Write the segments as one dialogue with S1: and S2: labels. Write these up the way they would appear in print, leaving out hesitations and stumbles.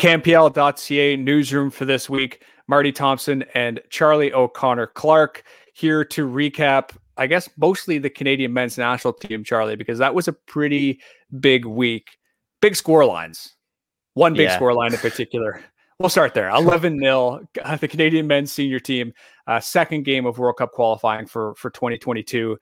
S1: CanPL.ca newsroom for this week. Marty Thompson and Charlie O'Connor Clark here to recap, I guess, mostly the Canadian men's national team, Charlie, because that was a pretty big week. Big score lines. One big score line in particular. We'll start there. 11-0. The Canadian men's senior team, second game of World Cup qualifying for 2022,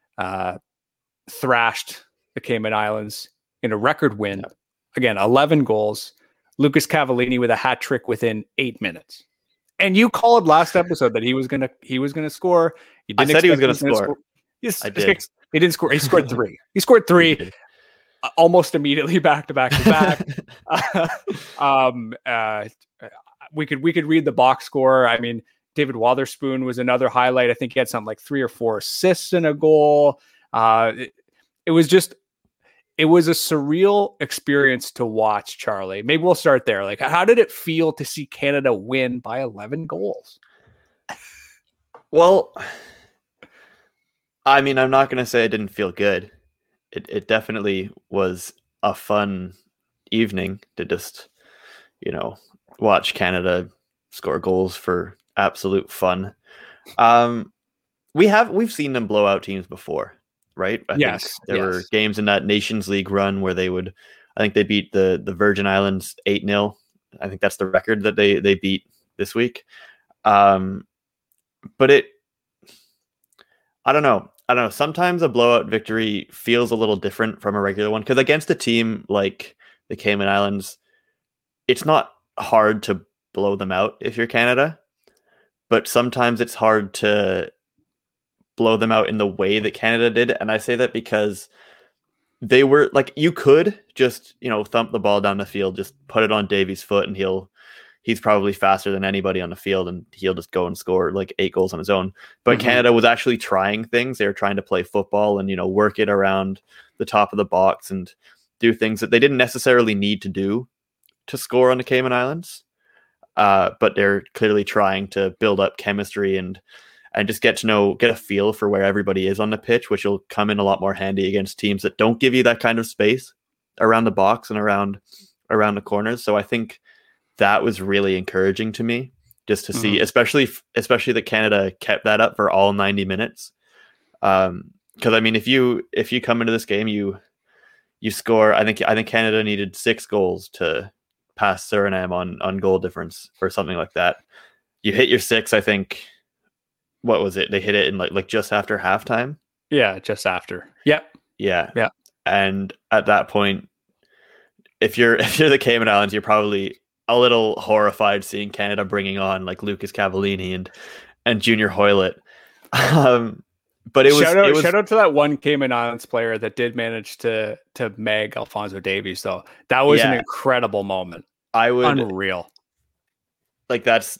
S1: thrashed the Cayman Islands in a record win. Again, 11 goals. Lucas Cavallini with a hat trick within 8 minutes. And you called last episode that he was gonna score.
S2: I said he was gonna score.
S1: Yes, I did. He didn't score. He scored 3. He scored 3 almost immediately back to back to back. We could read the box score. I mean, David Wotherspoon was another highlight. I think he had something like 3 or 4 assists and a goal. It was a surreal experience to watch, Charlie. Maybe we'll start there. Like, how did it feel to see Canada win by 11 goals?
S2: Well, I mean, I'm not going to say it didn't feel good. It definitely was a fun evening to just, watch Canada score goals for absolute fun. We've seen them blow out teams before. Right? I think there were games in that Nations League run where I think they beat the Virgin Islands 8-0. I think that's the record that they beat this week. But I don't know. Sometimes a blowout victory feels a little different from a regular one, because against a team like the Cayman Islands, it's not hard to blow them out if you're Canada, but sometimes it's hard to blow them out in the way that Canada did. And I say that because they were like, you could just, thump the ball down the field, just put it on Davies' foot, and he's probably faster than anybody on the field, and he'll just go and score like 8 goals on his own. But Canada was actually trying things. They were trying to play football and, work it around the top of the box and do things that they didn't necessarily need to do to score on the Cayman Islands. But they're clearly trying to build up chemistry and just get a feel for where everybody is on the pitch, which will come in a lot more handy against teams that don't give you that kind of space around the box and around the corners. So I think that was really encouraging to me, just to see, especially that Canada kept that up for all 90 minutes. Because I mean, if you come into this game, you score. I think Canada needed 6 goals to pass Suriname on goal difference or something like that. You hit your 6, I think. What was it? They hit it in like just after halftime.
S1: Yeah, just after. Yep.
S2: Yeah. And at that point, if you're the Cayman Islands, you're probably a little horrified seeing Canada bringing on like Lucas Cavallini and Junior Hoylett. But it was
S1: shout out to that one Cayman Islands player that did manage to mag Alphonso Davies, though. That was an incredible moment. Unreal.
S2: Like that's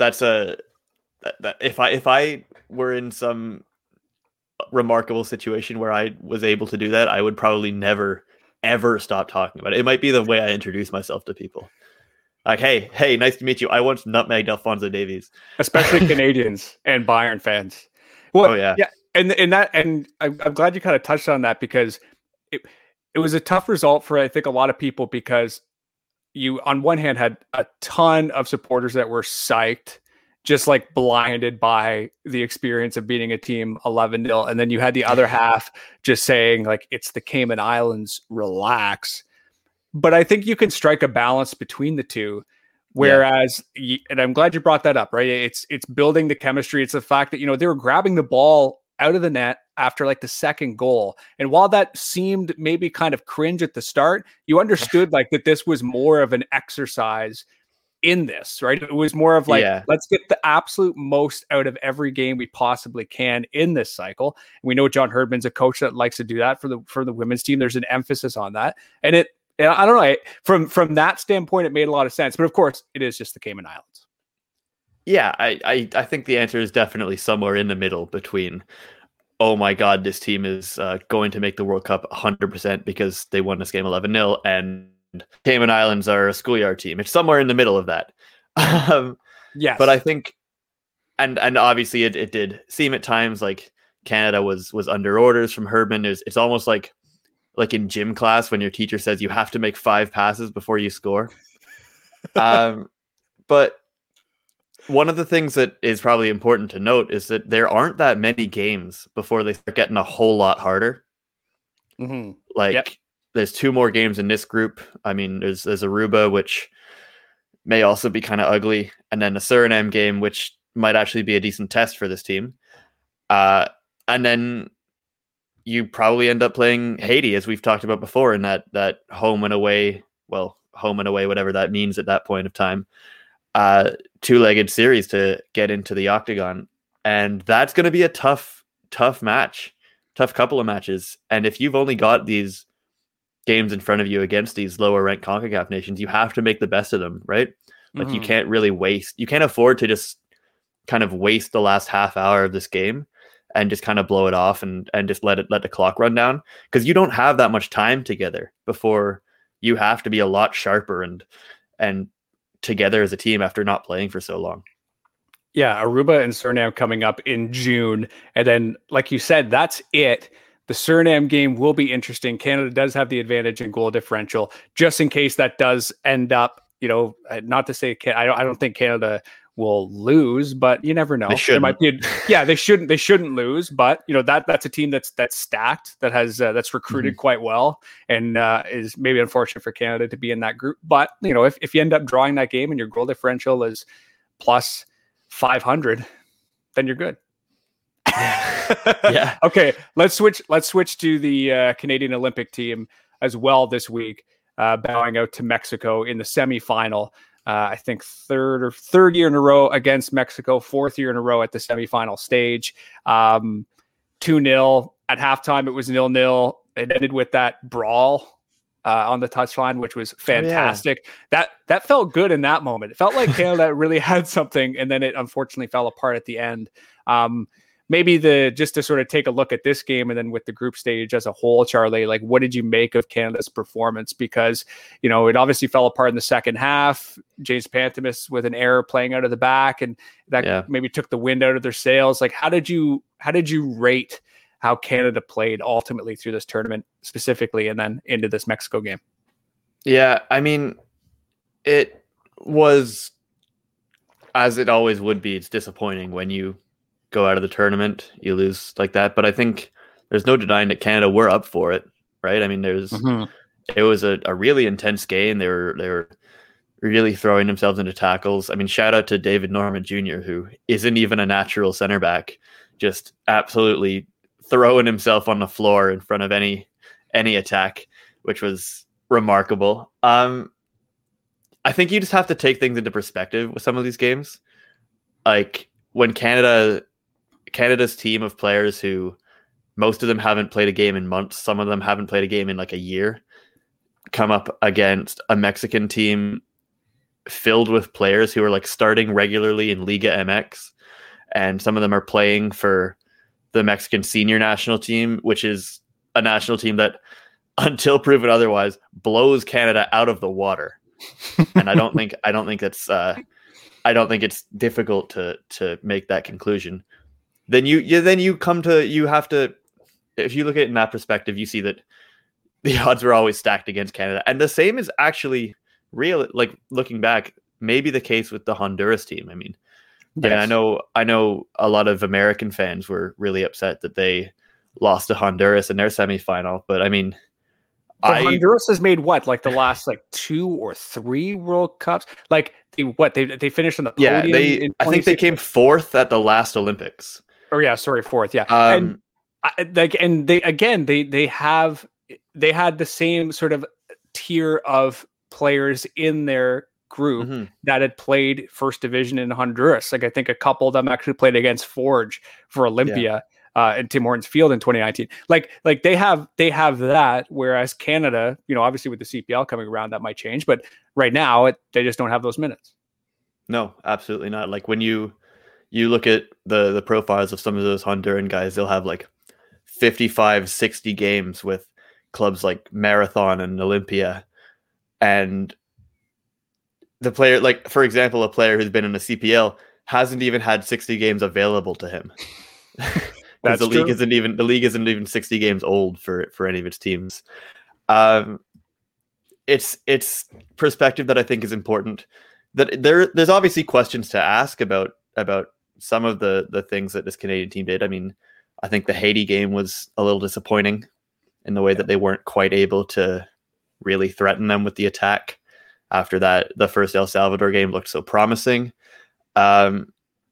S2: if I were in some remarkable situation where I was able to do that, I would probably never ever stop talking about it. It might be the way I introduce myself to people. Like, hey, nice to meet you. I once nutmegged Alphonso Davies.
S1: Especially Canadians and Bayern fans. Well, yeah. And I'm glad you kind of touched on that, because it was a tough result for, I think, a lot of people, because you, on one hand, had a ton of supporters that were psyched, just like blinded by the experience of beating a team 11-0. And then you had the other half just saying, like, it's the Cayman Islands, relax. But I think you can strike a balance between the two. Whereas, and I'm glad you brought that up, right? It's building the chemistry. It's the fact that, they were grabbing the ball out of the net after like the second goal. And while that seemed maybe kind of cringe at the start, you understood like that this was more of an exercise in this, right? It was more of like, let's get the absolute most out of every game we possibly can in this cycle. And we know John Herdman's a coach that likes to do that for the women's team. There's an emphasis on that. And I don't know, from that standpoint, it made a lot of sense. But of course, it is just the Cayman Islands.
S2: Yeah, I think the answer is definitely somewhere in the middle between, oh my God, this team is going to make the World Cup 100% because they won this game 11-0, and Cayman Islands are a schoolyard team. It's somewhere in the middle of that.
S1: Yes.
S2: But I think, and obviously it did seem at times like Canada was under orders from Herdman. It's almost like in gym class when your teacher says you have to make 5 passes before you score. But one of the things that is probably important to note is that there aren't that many games before they start getting a whole lot harder.
S1: Mm-hmm.
S2: There's 2 more games in this group. I mean, there's Aruba, which may also be kind of ugly, and then the Suriname game, which might actually be a decent test for this team. And then you probably end up playing Haiti, as we've talked about before, in that home and away, whatever that means at that point of time, 2-legged series to get into the octagon. And that's going to be a tough match, tough couple of matches. And if you've only got these games in front of you against these lower ranked CONCACAF nations, you have to make the best of them, right? Like you can't really you can't afford to just kind of waste the last half hour of this game and just kind of blow it off and just let the clock run down, because you don't have that much time together before you have to be a lot sharper and together as a team after not playing for so long.
S1: Yeah, Aruba and Suriname coming up in June. And then, like you said, that's it. The Suriname game will be interesting. Canada does have the advantage in goal differential, just in case that does end up, not to say, I don't think Canada will lose, but you never know. There might be they shouldn't lose, but that's a team that's stacked, that has that's recruited quite well, and is maybe unfortunate for Canada to be in that group. But if you end up drawing that game and your goal differential is plus 500, then you're good.
S2: Yeah.
S1: Okay, let's switch to the Canadian Olympic team as well this week, bowing out to Mexico in the semifinal. I think third year in a row against Mexico, 4th year in a row at the semifinal stage. 2-0 at halftime. It was 0-0. It ended with that brawl on the touchline, which was fantastic. That felt good in that moment. It felt like Canada really had something, and then it unfortunately fell apart at the end. Maybe just to sort of take a look at this game and then with the group stage as a whole, Charlie, like what did you make of Canada's performance? Because, it obviously fell apart in the second half. James Pantemis with an error playing out of the back, and that maybe took the wind out of their sails. Like, how did you rate how Canada played ultimately through this tournament specifically, and then into this Mexico game?
S2: Yeah, I mean, it was, as it always would be, it's disappointing when you go out of the tournament, you lose like that. But I think there's no denying that Canada were up for it, right? I mean, it was a really intense game. They were really throwing themselves into tackles. I mean, shout out to David Norman Jr., who isn't even a natural center back, just absolutely throwing himself on the floor in front of any attack, which was remarkable. I think you just have to take things into perspective with some of these games. Like when Canada's team of players, who most of them haven't played a game in months, some of them haven't played a game in like a year, come up against a Mexican team filled with players who are like starting regularly in Liga MX, and some of them are playing for the Mexican senior national team, which is a national team that, until proven otherwise, blows Canada out of the water. And I don't think it's difficult to make that conclusion. Then you have to, if you look at it in that perspective, you see that the odds were always stacked against Canada. And the same is actually real, like looking back, maybe the case with the Honduras team. I mean, yes. I know a lot of American fans were really upset that they lost to Honduras in their semifinal, but I mean,
S1: Honduras has made like the last 2 or 3 World Cups. Like they finished on the podium.
S2: I think they came 4th at the last Olympics.
S1: Oh yeah, sorry, 4th. Yeah, they had the same sort of tier of players in their group that had played first division in Honduras. Like I think a couple of them actually played against Forge for Olympia. In Tim Hortons Field in 2019. Like they have that, whereas Canada, obviously with the CPL coming around, that might change, but right now they just don't have those minutes.
S2: No, absolutely not. Like when you look at the profiles of some of those Honduran guys, they'll have like 55, 60 games with clubs like Marathon and Olympia. And the player, like for example, a player who's been in the CPL hasn't even had 60 games available to him. The league isn't even 60 games old for any of its teams. it's perspective that I think is important. That there's obviously questions to ask about some of the things that this Canadian team did. I mean, I think the Haiti game was a little disappointing in the way that they weren't quite able to really threaten them with the attack after that. The first El Salvador game looked so promising. And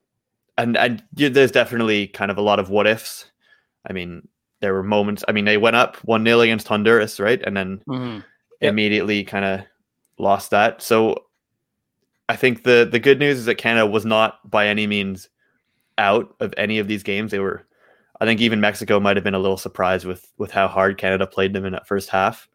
S2: there's definitely kind of a lot of what ifs. I mean, there were moments. I mean, they went up 1-0 against Honduras, right? And then immediately kind of lost that. So I think the good news is that Canada was not by any means out of any of these games. They were, I think even Mexico might have been a little surprised with how hard Canada played them in that first half.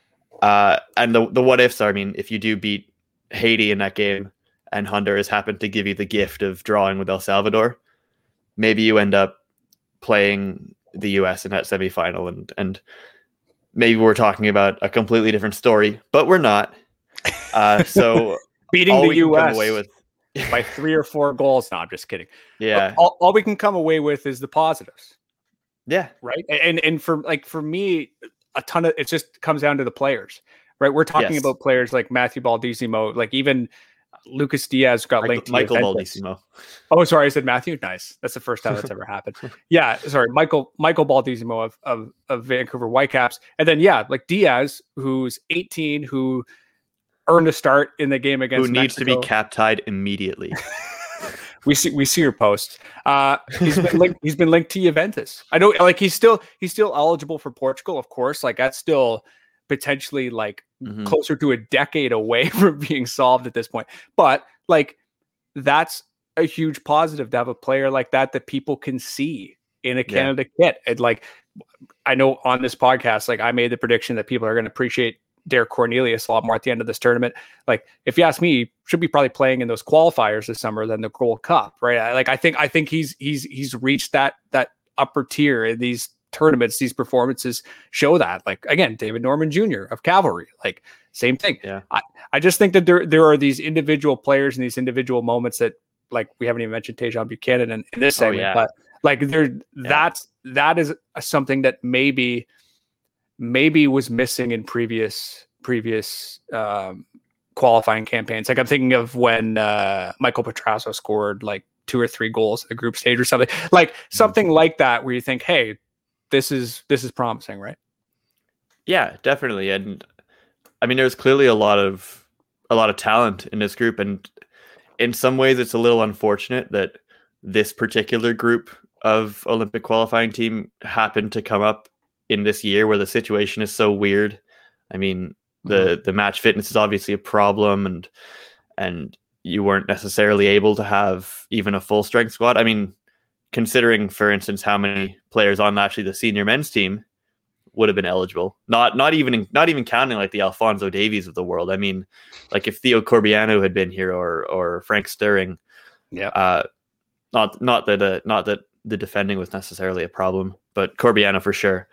S2: And the what ifs are, I mean, if you do beat Haiti in that game and Honduras happened to give you the gift of drawing with El Salvador, maybe you end up playing the US in that semifinal, and maybe we're talking about a completely different story, but we're not. So
S1: beating the US away with by 3 or 4 goals. No, I'm just kidding.
S2: Yeah.
S1: All we can come away with is the positives.
S2: Yeah.
S1: Right. And for me, a ton of it just comes down to the players, right? We're talking about players like Matthew Baldisimo, like even Lucas Diaz got linked to
S2: Michael Baldisimo.
S1: Oh, sorry, I said Matthew. Nice. That's the first time that's ever happened. Yeah, sorry, Michael Baldisimo of Vancouver Whitecaps, and then like Diaz, who's 18, who earned a start in the game against
S2: who needs
S1: Mexico.
S2: To be cap-tied immediately.
S1: We see your post. He's been linked to Juventus. I know, like he's still eligible for Portugal, of course. Like that's still potentially like closer to a decade away from being solved at this point. But like that's a huge positive to have a player like that people can see in a Canada kit. And like I know on this podcast, like I made the prediction that people are going to appreciate Derek Cornelius a lot more at the end of this tournament. Like, if you ask me, should be probably playing in those qualifiers this summer than the Gold Cup, right? I think he's reached that upper tier in these tournaments. These performances show that. Like again, David Norman Jr. of Cavalry, like same thing.
S2: Yeah,
S1: I just think that there are these individual players and these individual moments that, like, we haven't even mentioned Tajon Buchanan in this segment, but like that is something that maybe was missing in previous qualifying campaigns. Like I'm thinking of when Michael Petrasso scored like 2 or 3 goals in the group stage or something like that, where you think, hey, this is promising, right?
S2: Yeah, definitely. And I mean, there's clearly a lot of talent in this group, and in some ways it's a little unfortunate that this particular group of Olympic qualifying team happened to come up in this year where the situation is so weird. I mean, the match fitness is obviously a problem, and you weren't necessarily able to have even a full strength squad. I mean, considering, for instance, how many players on actually the senior men's team would have been eligible, not even counting like the Alphonso Davies of the world. I mean, like if Theo Corbiano had been here or Frank Stirring, not that the defending was necessarily a problem, but Corbiano for sure.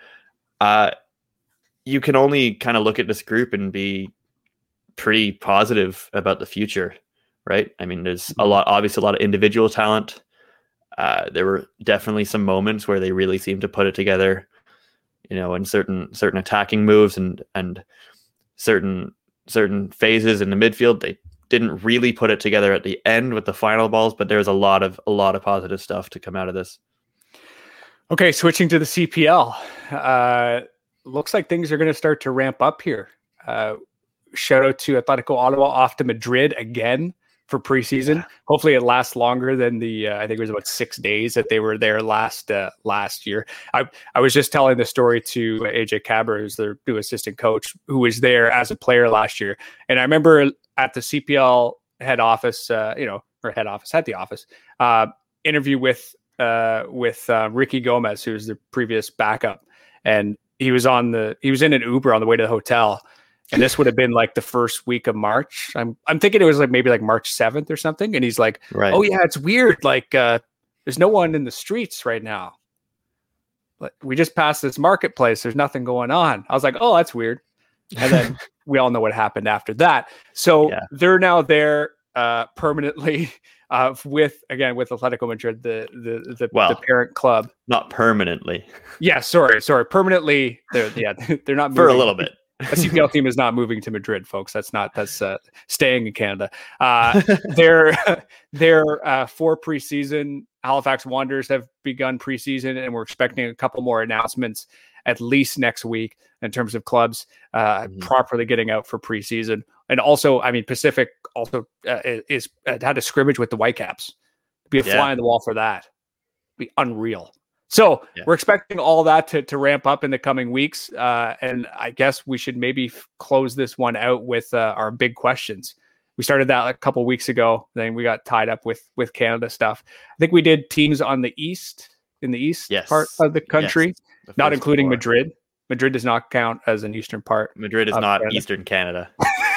S2: You can only kind of look at this group and be pretty positive about the future, right? I mean, there's obviously a lot of individual talent. There were definitely some moments where they really seemed to put it together, in certain attacking moves and certain phases in the midfield. They didn't really put it together at the end with the final balls, but there's a lot of positive stuff to come out of this.
S1: Okay, switching to the CPL. Looks like things are going to start to ramp up here. Shout out to Atletico Ottawa off to Madrid again for preseason. Yeah. Hopefully it lasts longer than I think it was about 6 days that they were there last year. I was just telling the story to AJ Cabra, who's their new assistant coach, who was there as a player last year. And I remember at the CPL head office, at the office, interview with Ricky Gomez, who's the previous backup. And he was in an Uber on the way to the hotel. And this would have been like the first week of March. I'm thinking it was like maybe like March 7th or something. And he's like, right. Oh yeah, it's weird. Like, there's no one in the streets right now. But we just passed this marketplace. There's nothing going on. I was like, oh, that's weird. And then we all know what happened after that. So they're now there permanently with Atletico Madrid, the parent club.
S2: Not permanently.
S1: Yeah, sorry. Permanently, they're not moving.
S2: For a little bit.
S1: A CPL team is not moving to Madrid, folks. That's staying in Canada. Their for preseason, Halifax Wanderers have begun preseason, and we're expecting a couple more announcements at least next week in terms of clubs properly getting out for preseason. And also, I mean, Pacific also is had a scrimmage with the Whitecaps. Be a fly on the wall for that. Be unreal. So we're expecting all that to ramp up in the coming weeks. And I guess we should maybe close this one out with our big questions. We started that a couple weeks ago. Then we got tied up with Canada stuff. I think we did teams on the east, in the east part of the country, not including four. Madrid. Madrid does not count as an eastern part.
S2: Madrid is not Canada. Eastern Canada.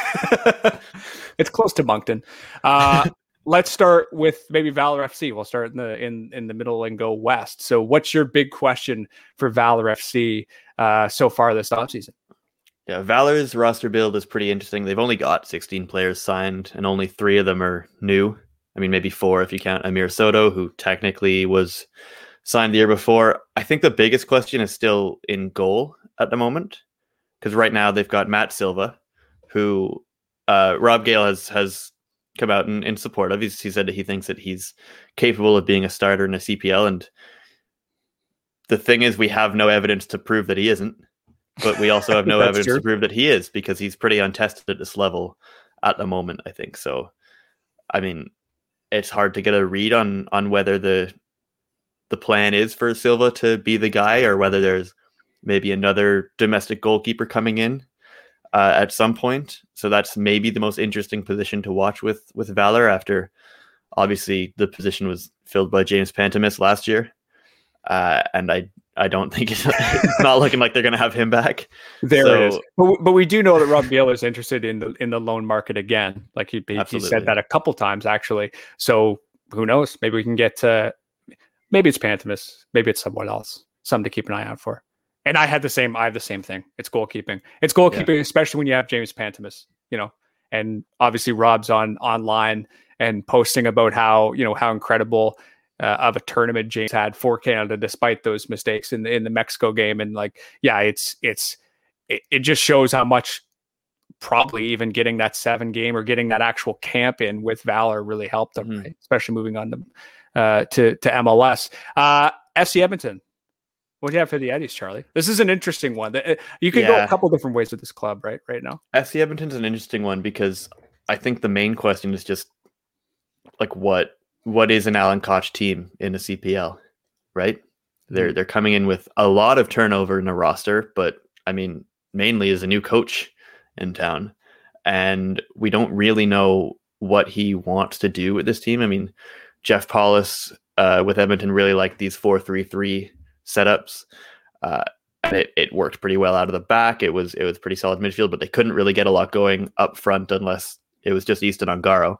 S1: It's close to Moncton. Let's start with maybe Valor FC. We'll start in the middle and go west. So what's your big question for Valor FC so far this offseason?
S2: Yeah, Valor's roster build is pretty interesting. They've only got 16 players signed, and only 3 of them are new. I mean, maybe 4 if you count Amir Soto, who technically was signed the year before. I think the biggest question is still in goal at the moment, because right now they've got Matt Silva, who Rob Gale has come out in support of. He said that he thinks that he's capable of being a starter in a CPL, and the thing is, we have no evidence to prove that he isn't, but we also have no evidence to prove that he is, because he's pretty untested at this level at the moment, I think. So, I mean, it's hard to get a read on whether the plan is for Silva to be the guy, or whether there's maybe another domestic goalkeeper coming in at some point. So that's maybe the most interesting position to watch with Valor, after obviously the position was filled by James Pantemis last year. And I don't think it's not looking like they're going to have him back.
S1: It is. But we do know that Rob Gale is interested in the loan market again. Like he said that a couple times actually. So who knows? Maybe we can get maybe it's Pantemis, maybe it's someone else. Something to keep an eye out for. And I have the same thing. It's goalkeeping. It's goalkeeping, especially when you have James Pantemis, and obviously Rob's online and posting about how incredible of a tournament James had for Canada, despite those mistakes in the Mexico game. And it just shows how much probably even getting that 7 game or getting that actual camp in with Valor really helped them, right? Especially moving on to MLS. FC Edmonton. What do you have for the Eddies, Charlie? This is an interesting one. You can go a couple different ways with this club, right now.
S2: FC Edmonton's an interesting one, because I think the main question is just like what is an Alan Koch team in a CPL, right? They're coming in with a lot of turnover in the roster, but I mean, mainly as a new coach in town, and we don't really know what he wants to do with this team. I mean, Jeff Paulus with Edmonton really liked these 4-3-3 setups. It worked pretty well out of the back. It was pretty solid midfield, but they couldn't really get a lot going up front unless it was just Easton Ongaro.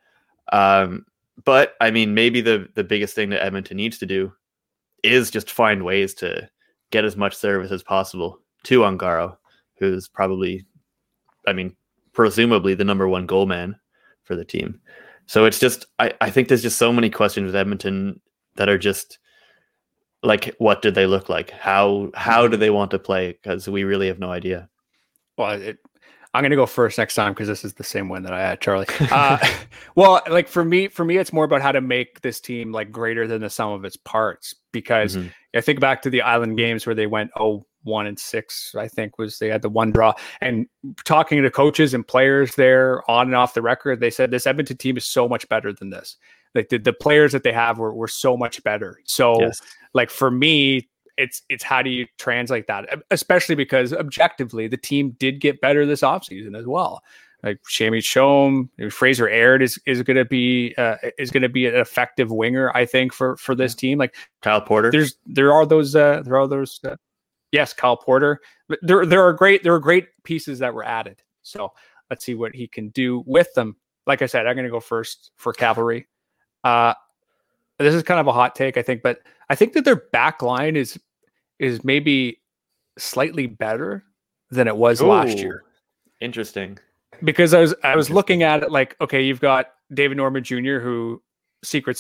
S2: But I mean, maybe the biggest thing that Edmonton needs to do is just find ways to get as much service as possible to Ongaro, who's probably, I mean, presumably the number 1 goal man for the team. So it's just, I think there's just so many questions with Edmonton that are just like, what did they look like? How do they want to play? Because we really have no idea.
S1: Well, I'm going to go first next time, because this is the same one that I had, Charlie. Well, like for me, it's more about how to make this team like greater than the sum of its parts. Because I think back to the Island games where they went 1-6, I think they had the 1 draw. And talking to coaches and players there on and off the record, they said this Edmonton team is so much better than this. Like the players that they have were so much better. So like for me, it's how do you translate that? Especially because objectively, the team did get better this offseason as well. Like Shami Shom, Fraser Aird is going to be an effective winger, I think, for this team. Like
S2: Kyle Porter.
S1: There are those. Yes, Kyle Porter. But there are great pieces that were added. So let's see what he can do with them. Like I said, I'm going to go first for Cavalry. This is kind of a hot take, I think, but I think that their back line is maybe slightly better than it was last year.
S2: Interesting.
S1: Because I was looking at it like, okay, you've got David Norman Jr., who secrets out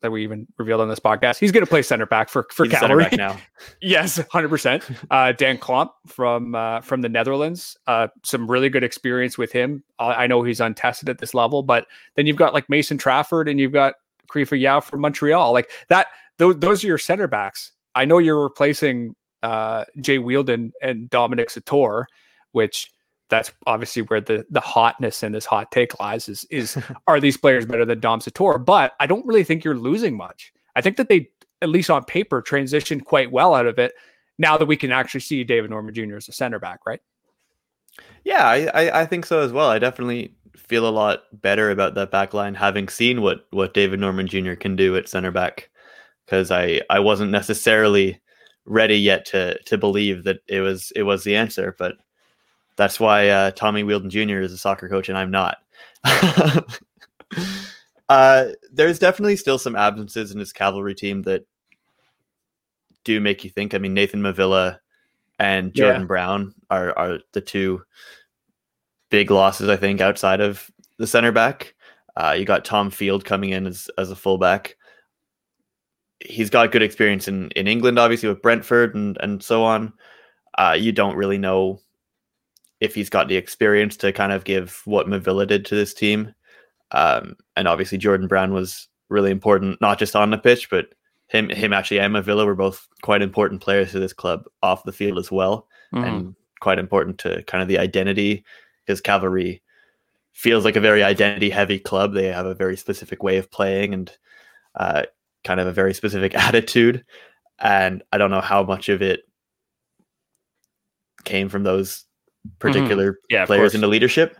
S1: that we even revealed on this podcast. He's going to play center back for Cavalry
S2: now.
S1: Yes, 100%. Dan Klomp from the Netherlands. Some really good experience with him. I know he's untested at this level, but then you've got like Mason Trafford and you've got Krifa Yao from Montreal. Like that, those are your center backs. I know you're replacing Jay Wheeldon and Dominic Sator, which that's obviously where the hotness in this hot take lies is are these players better than Dom Sator? But I don't really think you're losing much. I think that they, at least on paper, transitioned quite well out of it now that we can actually see David Norman Jr. as a center back, right?
S2: Yeah, I think so as well. I definitely feel a lot better about that back line, having seen what David Norman Jr. can do at center back, because I wasn't necessarily ready yet to believe that it was the answer, but that's why Tommy Wheeldon Jr. is a soccer coach and I'm not. There's definitely still some absences in this Cavalry team that do make you think. I mean, Nathan Mavilla and Jordan Brown are the two big losses, I think, outside of the center back. You got Tom Field coming in as a fullback. He's got good experience in England, obviously, with Brentford and so on. You don't really know if he's got the experience to kind of give what Mavilla did to this team. And obviously Jordan Brown was really important, not just on the pitch, but him actually and Mavilla were both quite important players to this club off the field as well. And quite important to kind of the identity, because Cavalry feels like a very identity heavy club. They have a very specific way of playing and kind of a very specific attitude. And I don't know how much of it came from those particular players into leadership.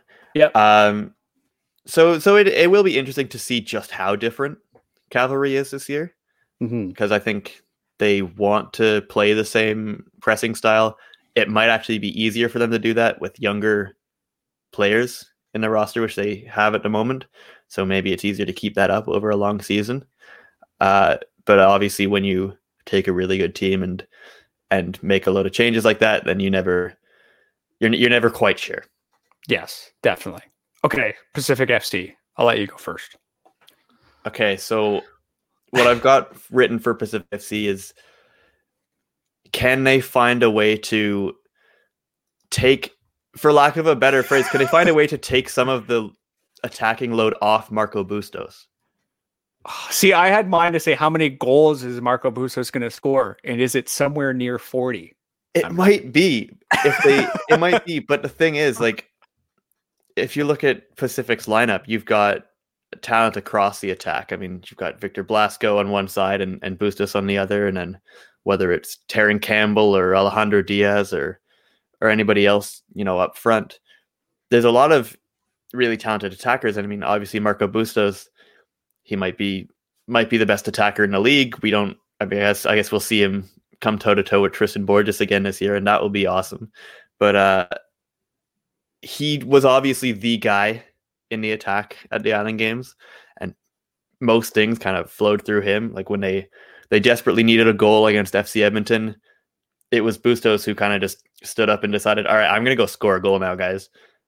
S2: So it will be interesting to see just how different Cavalry is this year, because I think they want to play the same pressing style. It might actually be easier for them to do that with younger players in the roster, which they have at the moment. So maybe it's easier to keep that up over a long season. But obviously when you take a really good team and make a load of changes like that, then you're never quite sure.
S1: Yes, definitely. Okay, Pacific FC. I'll let you go first.
S2: Okay, so what I've got written for Pacific FC is, can they find a way to take, for lack of a better phrase, can they find a way to take some of the attacking load off Marco Bustos?
S1: See, I had mine to say how many goals is Marco Bustos going to score, and is it somewhere near 40?
S2: It might be. It might be, but the thing is, like, if you look at Pacific's lineup, you've got talent across the attack. I mean, you've got Victor Blasco on one side and Bustos on the other, and then whether it's Terran Campbell or Alejandro Diaz or anybody else, up front, there's a lot of really talented attackers. And I mean, obviously Marco Bustos, he might be the best attacker in the league. I guess we'll see him come toe to toe with Tristan Borges again this year, and that will be awesome. But he was obviously the guy in the attack at the Island Games, and most things kind of flowed through him. Like when they desperately needed a goal against FC Edmonton, it was Bustos who kind of just stood up and decided, all right, I'm going to go score a goal now, guys.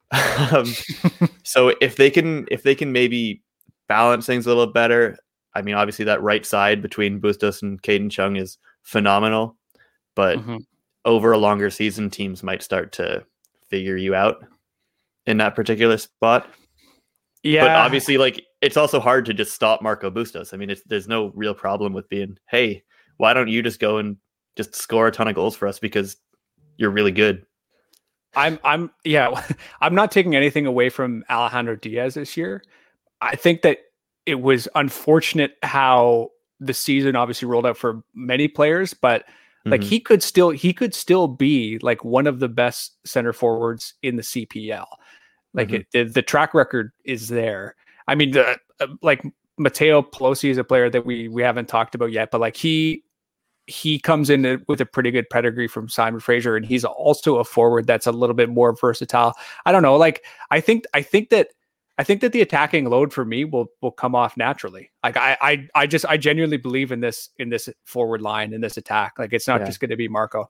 S2: So if they can maybe balance things a little better, I mean, obviously that right side between Bustos and Caden Chung is phenomenal, but over a longer season, teams might start to figure you out in that particular spot. Yeah. But obviously, like, it's also hard to just stop Marco Bustos. I mean, there's no real problem with being, hey, why don't you just go and just score a ton of goals for us because you're really good.
S1: I'm not taking anything away from Alejandro Diaz this year. I think that it was unfortunate how the season obviously rolled out for many players, but like he could still be like one of the best center forwards in the CPL. Like the track record is there. I mean, like Matteo Pelosi is a player that we haven't talked about yet, but like he comes in with a pretty good pedigree from Simon Fraser, and he's also a forward that's a little bit more versatile. I don't know. Like I think that the attacking load for me will come off naturally. Like I genuinely believe in this forward line, in this attack. Like it's not just going to be Marco.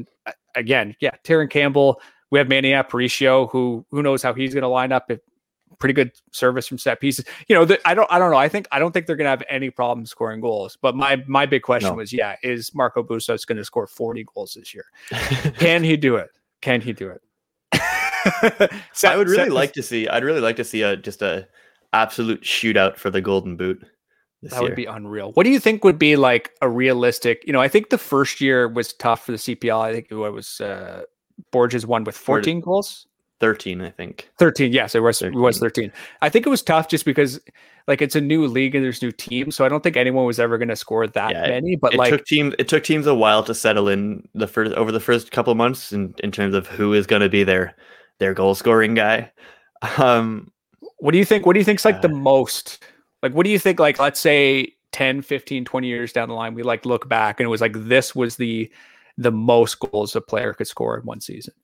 S1: Terran Campbell. We have Manny Aparicio, who knows how he's going to line up. If pretty good service from set pieces. I don't know. I don't think they're going to have any problem scoring goals. But my big question was, is Marco Bustos going to score 40 goals this year? Can he do it? Can he do it?
S2: I'd really like to see just a absolute shootout for the Golden Boot.
S1: That would be unreal. What do you think would be like a realistic? I think the first year was tough for the CPL. I think it was Borges won with 14 goals.
S2: 13, I think.
S1: 13, yes, it was 13. I think it was tough just because like it's a new league and there's new teams, so I don't think anyone was ever going to score that many. But
S2: it took teams a while to settle in over the first couple of months in terms of who is going to be their goal scoring guy.
S1: What do you think? What do you think's like the most? Like, what do you think? Like, let's say 10, 15, 20 years down the line, we like look back and it was like this was the most goals a player could score in one season.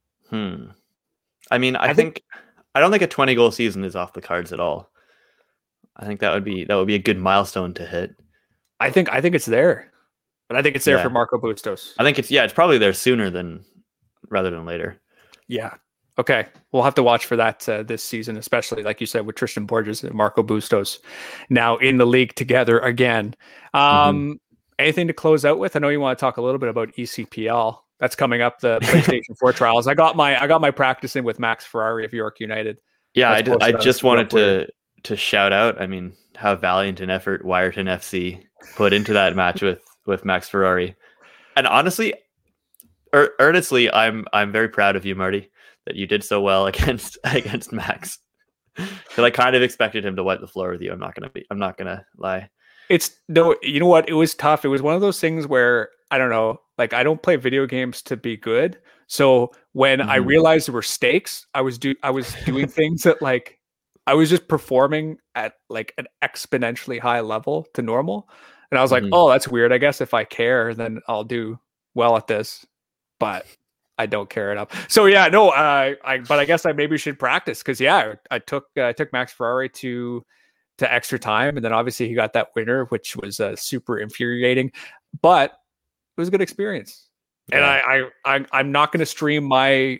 S2: I mean, I don't think a 20 goal season is off the cards at all. I think that would be a good milestone to hit.
S1: I think it's there, but I think it's there for Marco Bustos.
S2: I think it's probably there sooner rather than later.
S1: Yeah. Okay. We'll have to watch for that this season, especially like you said with Tristan Borges and Marco Bustos now in the league together again. Anything to close out with? I know you want to talk a little bit about ECPL. That's coming up, the PlayStation 4 trials. I got my practice in with Max Ferrari of York United.
S2: Yeah, I just wanted to shout out. I mean, how valiant an effort Wyerton FC put into that match with Max Ferrari. And honestly, earnestly, I'm very proud of you, Marty, that you did so well against Max. Because I kind of expected him to wipe the floor with you. I'm not gonna lie.
S1: You know what? It was tough. It was one of those things where I don't know. Like, I don't play video games to be good. So when I realized there were stakes, I was doing things that like I was just performing at like an exponentially high level to normal. And I was like, oh, that's weird. I guess if I care, then I'll do well at this. But I don't care enough. So yeah, no, but I guess I maybe should practice because I took Max Ferrari to extra time, and then obviously he got that winner, which was super infuriating. But it was a good experience. Yeah. And I'm not going to stream my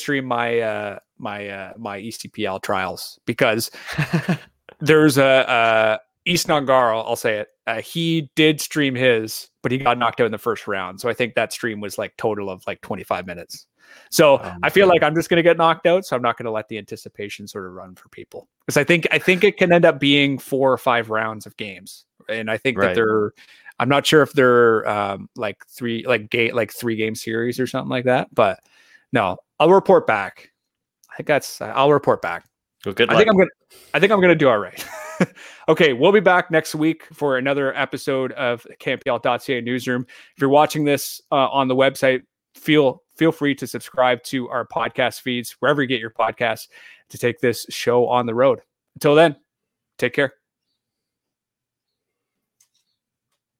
S1: my ECPL trials because there's a East Nongaro, I'll say it. He did stream his, but he got knocked out in the first round. So I think that stream was like total of like 25 minutes. So I feel like I'm just going to get knocked out. So I'm not going to let the anticipation sort of run for people because I think it can end up being 4 or 5 rounds of games. And I think that I'm not sure if they're like 3 game series or something like that, but no, I'll report back. I'll report back.
S2: Well, good luck.
S1: I think I'm gonna do all right. Okay, we'll be back next week for another episode of KMPL.ca Newsroom. If you're watching this on the website, feel free to subscribe to our podcast feeds wherever you get your podcasts to take this show on the road. Until then, take care.